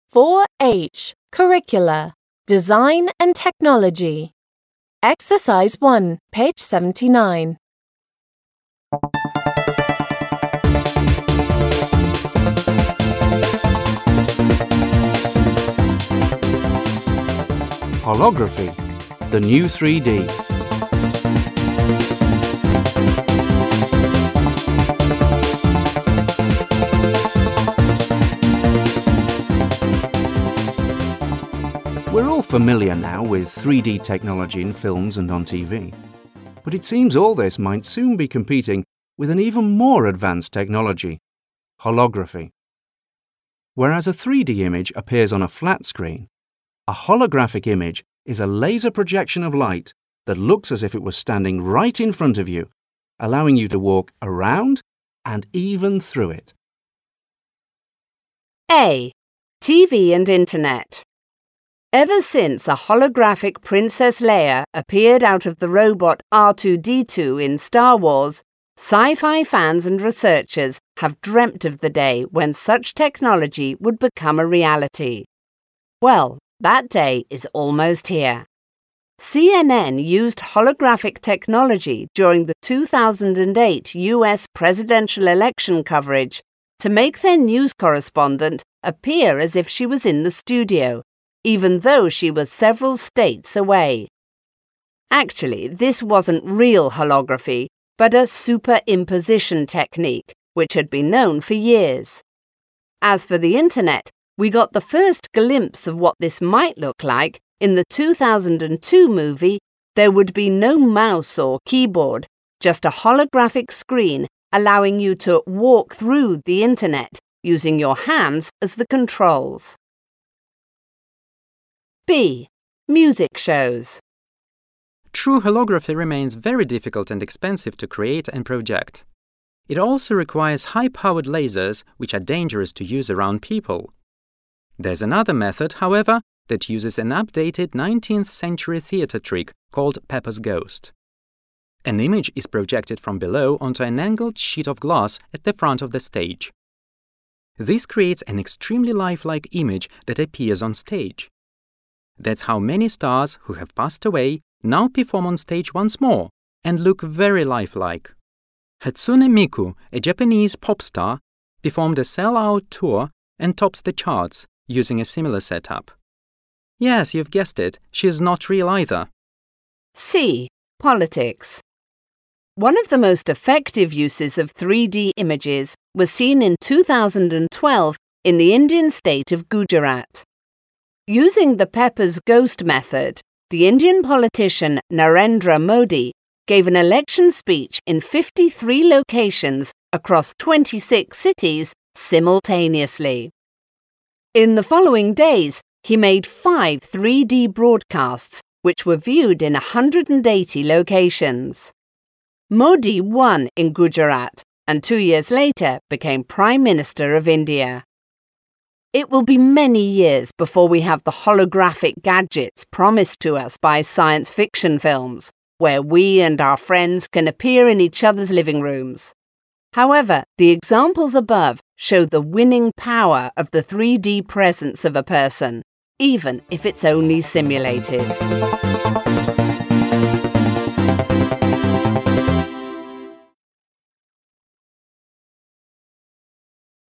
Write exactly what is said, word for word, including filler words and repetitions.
four H. Curricula, Design and Technology. Exercise one, page seventy-nine. Holography, the new three D. We're all familiar now with three D technology in films and on T V. But it seems all this might soon be competing with an even more advanced technology, holography. Whereas a three D image appears on a flat screen, a holographic image is a laser projection of light that looks as if it was standing right in front of you, allowing you to walk around and even through it. A. T V and Internet. Ever since a holographic Princess Leia appeared out of the robot R two D two in Star Wars, sci-fi fans and researchers have dreamt of the day when such technology would become a reality. Well, that day is almost here. C N N used holographic technology during the two thousand eight U S presidential election coverage to make their news correspondent appear as if she was in the studio, even though she was several states away. Actually, this wasn't real holography, but a superimposition technique, which had been known for years. As for the Internet, we got the first glimpse of what this might look like in the two thousand two movie There Would Be No Mouse or Keyboard, just a holographic screen allowing you to walk through the Internet using your hands as the controls. B. Music shows. True holography remains very difficult and expensive to create and project. It also requires high-powered lasers, which are dangerous to use around people. There's another method, however, that uses an updated nineteenth century theatre trick called Pepper's Ghost. An image is projected from below onto an angled sheet of glass at the front of the stage. This creates an extremely lifelike image that appears on stage. That's how many stars who have passed away now perform on stage once more and look very lifelike. Hatsune Miku, a Japanese pop star, performed a sell-out tour and tops the charts using a similar setup. Yes, you've guessed it, she is not real either. C. Politics. One of the most effective uses of three D images was seen in two thousand twelve in the Indian state of Gujarat. Using the Pepper's Ghost method, the Indian politician Narendra Modi gave an election speech in fifty-three locations across twenty-six cities simultaneously. In the following days, he made five three D broadcasts, which were viewed in one hundred eighty locations. Modi won in Gujarat and two years later became Prime Minister of India. It will be many years before we have the holographic gadgets promised to us by science fiction films, where we and our friends can appear in each other's living rooms. However, the examples above show the winning power of the three D presence of a person, even if it's only simulated.